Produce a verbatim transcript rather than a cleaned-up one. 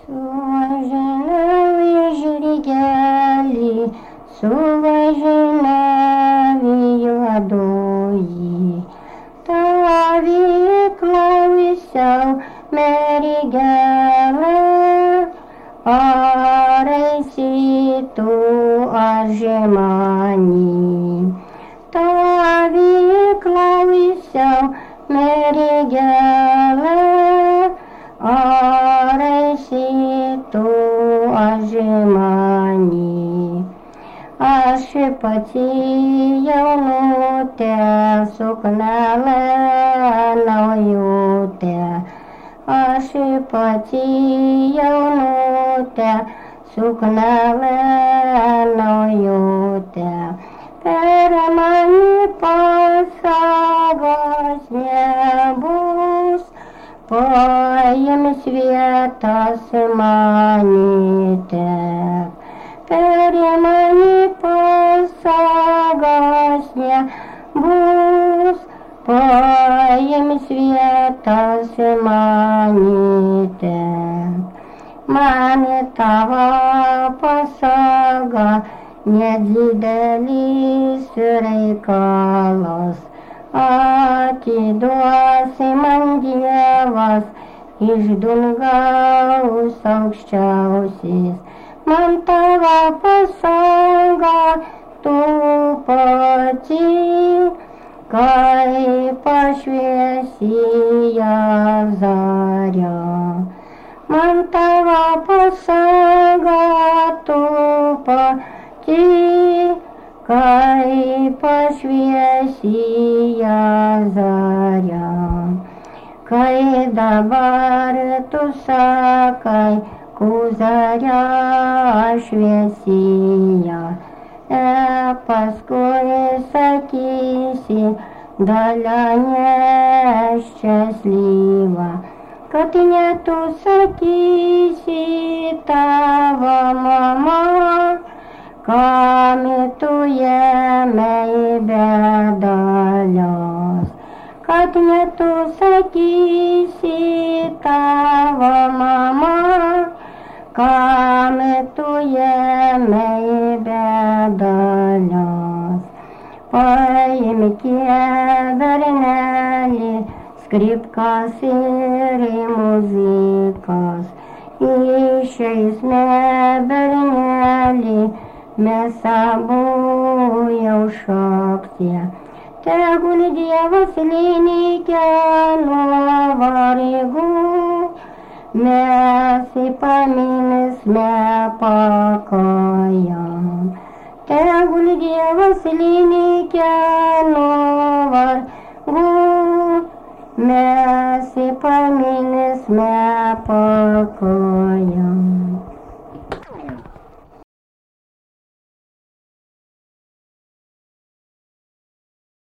Suvažinau į žirgelį, suvažinau į juodoji. Tavį klausiau, mergelė, ar esi tu ar žemani. Tavį klausiau, mergelė, ar esi tu ar žemani. Aš pati jaunutė, suknelė naujutė. Aš pati jaunutė, suknelė naujutė. Per mani pasagos nebus, paims vietas manyte. Per mani pasagos nebus, paims vietas manyte. Man tavo pasaga nedidelis reikalas, atiduosi man Dievas iš dangaus aukščiausias. Man tavo pasaga tu pati, kaip pašviesija zarė. Man tavo pasaga tu pati, kaip pašviesija zarė. Kai dabar tu sakai, kūzarė šviesija, e paskui sakysi, dalia neščiaslyva. Kad ne tu sakysi, tavo mama, kam tu ėmei be dalios. Kad ne tu sakysi, tavo mama, kam tu ėmei be dalios. Paimkė bernelį, skripkas ir muzikas. Išeisme bernelį, mes abu jau šoktie. Tegul Dievas lynikia nuo vargų, mes paminsime pakojam. Tegul Dievas lynikia nuo vargų, mes paminsime pakojam.